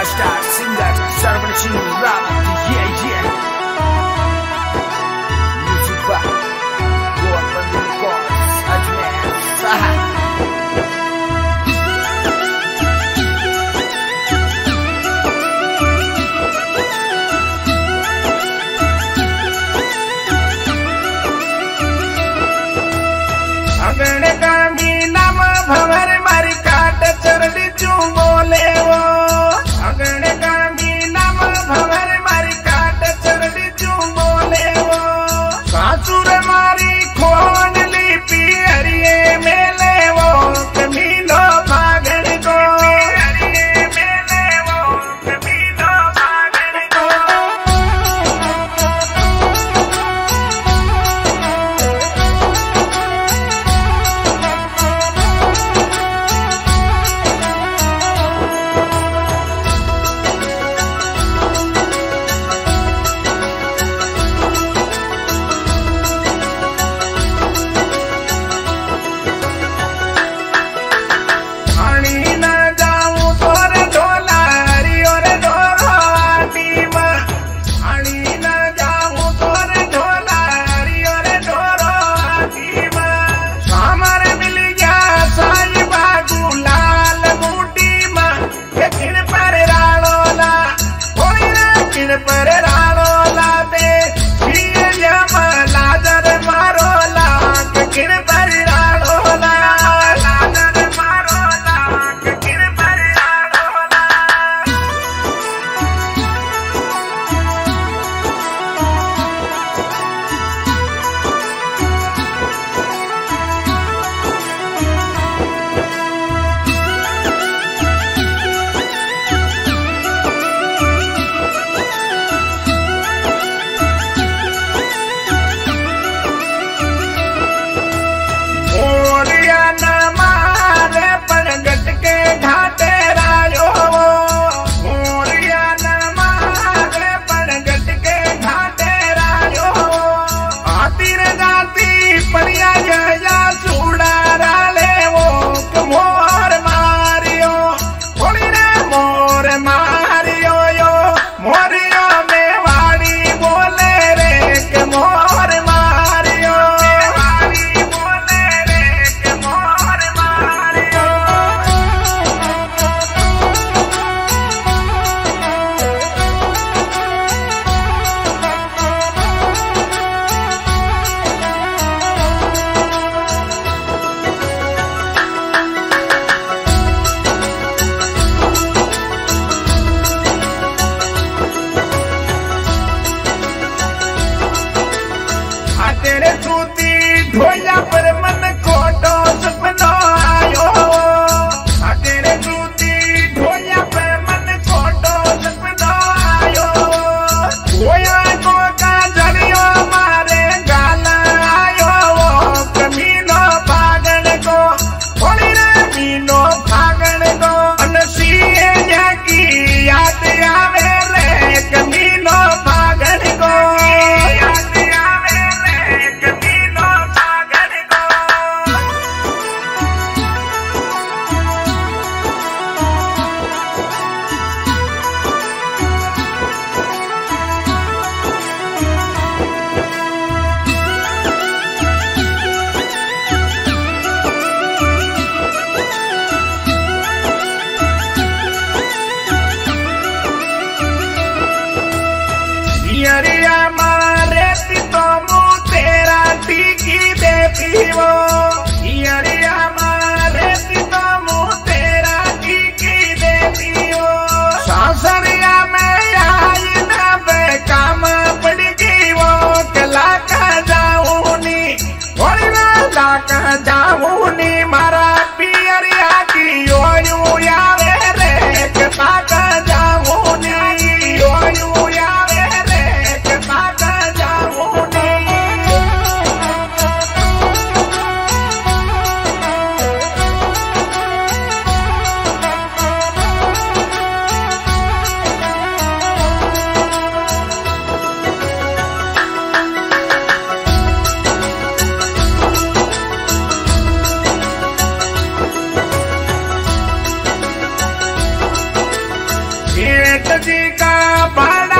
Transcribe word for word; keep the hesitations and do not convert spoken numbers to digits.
superstar singer Sarvachini rap, yeah yeah. Music by Goa Bandhu Records, Ajmer, Saha. अगण Gandhi नाम भंवर मारी काट चरड़ी चू बोले वो अगण गांधी नाम भंवर मारी काट चरड़ी चू बोले वो सासुर मारी खोन ली पियरिए मेले वो कमीनो भागण को पियरिए मेले वो कमीनो भागण को ढोया पर मन खोटो सपनो आयो तेरे दूती ढोया पर मन खोटो सपनो आयो ढोया को का जरियो मारे गाल आयो कमीनो भागण को थोड़ी रे मीनो भागण को अनसीए जाकी याद आवे रे कमीनो भागण को याद आवे रे कमीनो पियरिया मारे तो मुँह तेरा टीकी देती वो पियरिया मारे तो मुँह तेरा टीकी देती वो सासरिया में आई ना बेकाम पड़ गई वो कला का जाऊनी थोड़ी ना ला का जाऊनी मारा पियरिया की यो यू यावे रे कता का जाऊनी यो यू यावे गणेश जी का बड़ा